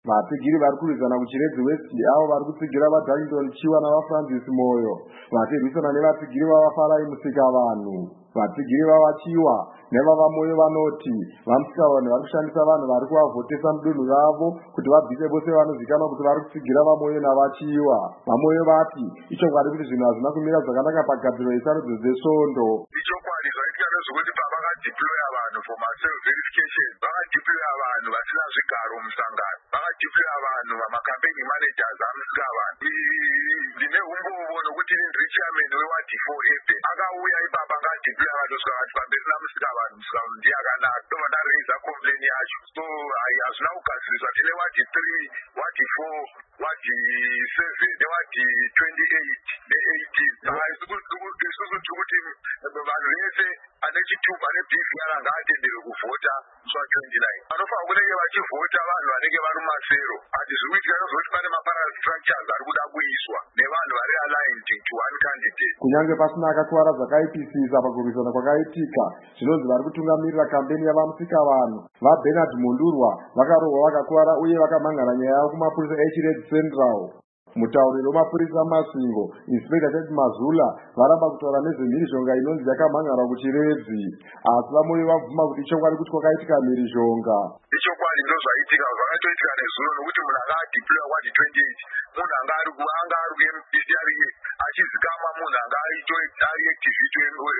Vapigiri vari kurwisana kuChiredzi West avo vari kutsigira vaDarlington Chiwa navaFrancis Moyo vachirwisana nevapigiri vavaFarai Musikavanhu. Vapigiri vavaChiwa nevavaMoyo vanoti vaMusikavanhu vari kushandisa vanhu vari kuvavhotesa mudunhu ravo kuti vabvise vose vanozivikanwa kuti vari kutsigira vaMoyo navaChiwa. VaMoyo vati ichokwadi kuti zvinhu hazvina kumira zvakanaka pagadziro yesarudzo dzeSvondo. Ichokwadi zvaitika nezvokuti pavakadeploya vanhu for self verification vakadeploya vanhu vasina zvigaro musangano, vakadeploya vanhu vamacampaign managers aMusikavanhu. Ndine umbovo nokuti ndiri chairman wewadi 4 epe akauya ipapa akadeploya akatosvika akati pamberi naMusikavanhu, Musikavanhu ndiye akanaka ndobva ndareisa complain yacho. So hazvina kugadziriswa. Tine wadi 3, wadi 4, wadi 7 newadi 28 ne18. Isusu tiri kuti vanhu vese ane chitupa nebeef yara ngaatendere kuvhota zuva 29. Vanofanira kunenge vachivhota vanhu vanenge vari mumasero. Handizvi kuitika nezvekuti pane maparallel structures ari kuda kuiswa nevanhu vari aligned to one candidate. Kunyange pasina akakwara zvakaipisisa pakurwisana kwakaitika, zvinonzi vari kutungamirira kampeni yavaMusikavanhu vaBernard Mundurwa vakarohwa vakakwara uye vakamhangara nyaya yavo kumapurisa eChiredzi Central. Mutauriri wemapurisa Masingo, Inspector Ted Mazula, varamba kutaura nezvemhirizhonga inonzi yakamhangarwa kuChiredzi, asi vaMoyo vabvuma kuti ichokwadi kuti kwakaitika mhirizhonga. Ichokwadi ndozvaitika, zvakatoitika nezuro nokuti munhu akadeploya wadi 28, munhu anga ari kuMDC achizikamwa munhu anga ari activist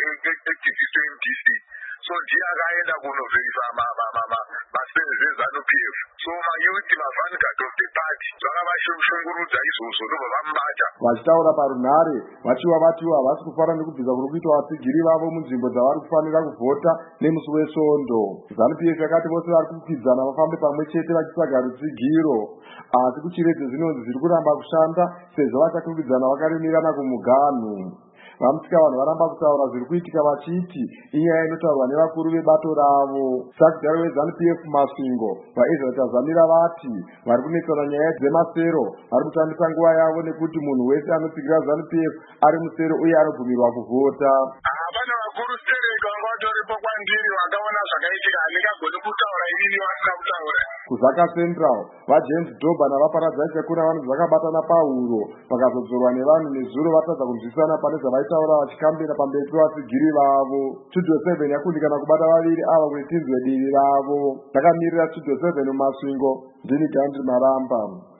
weMDC. So ndiye akaenda kunovherifya maservice eZANU-PF. So mayuti mavanguard of the party zvakavashungurudza izvozvo ndobva vamubata. Vachitaura parunhare, vaChiwa vatiwo havasi kufara nekubvisa kuri kuitwa vapigiri vavo munzvimbo dzavari kufanira kuvhota nemusi weSvondo. ZANU-PF yakati vose vari kukwidzana vafambe pamwe chete vachitsvaga rutsigiro, asi kuChiredzi zvinonzi zviri kuramba kushanda sezvo vachakwikwidzana vakaremerana kumuganhu. VaMusikavanhu varamba kutaura zviri kuitika vachiti inyaya inotaurwa nevakuru vebato ravo. Sakudaro weZANU-PF Masingo, vaEzra Tazamira vati vari kunetsana nyaya dzemasero vari kutambisa nguva yavo nekuti munhu wese anotsigira ZANU-PF ari musero uye anobvumirwa kuvhota. Pane vakuru stereka vanga vatoripo kwandiri vakaona zvakaitika, handingagoni kutaura inini vasina kutaura. Kuzaka Central, vaJames Doba navaParadise Chakura vanonzi vakabatana pahuro vakazodzorwa nevanhu nezuro vatadza kunzwisana pane zvavaitaura vachikambira pamberi pevapigiri vavo. Studio 7 yakundikana kubata vaviri ava kuti tinzwe diri ravo. Takamirira Studio 7 muMasvingo, ndini Gandhi Maramba.